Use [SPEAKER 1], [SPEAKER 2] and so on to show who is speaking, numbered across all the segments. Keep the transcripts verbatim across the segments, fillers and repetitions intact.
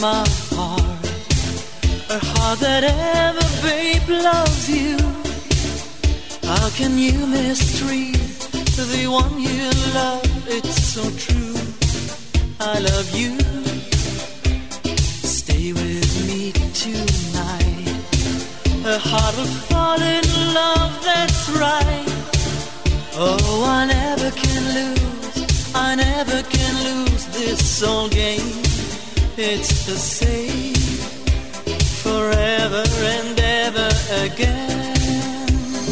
[SPEAKER 1] my heart, a heart that ever, babe, loves you. How can you mistreat the one you love? It's so true. I love you. Stay with me tonight. A heart will fall in love, that's right. Oh, I never can lose, I never can lose this old game. It's the same forever and ever again.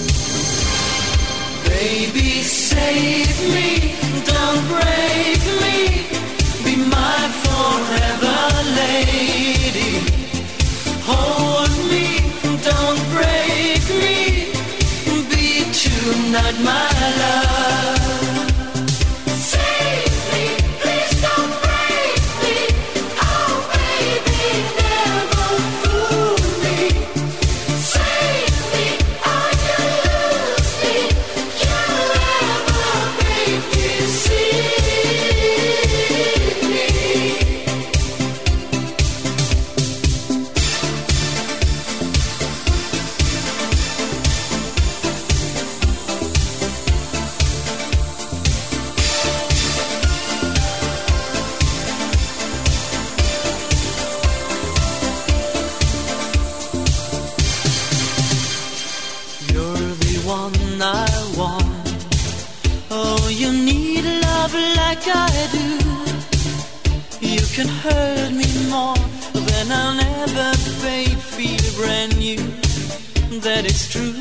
[SPEAKER 1] Baby, save me, don't break me, be my forever lady. Hold me, don't break me, be tonight my love. Save me, please don't break me, oh baby, never fool me. Save me, or you lose me, you'll never make me see me. You're the one I want. Oh, you need love like I do. You can hurt me more than I'll never, babe, feel brand new. That is true.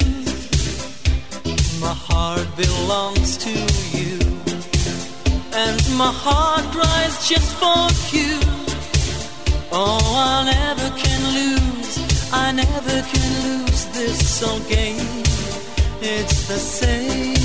[SPEAKER 1] My heart belongs to you, and my heart cries just for you. Oh, I never can lose, I never can lose this old game. It's the same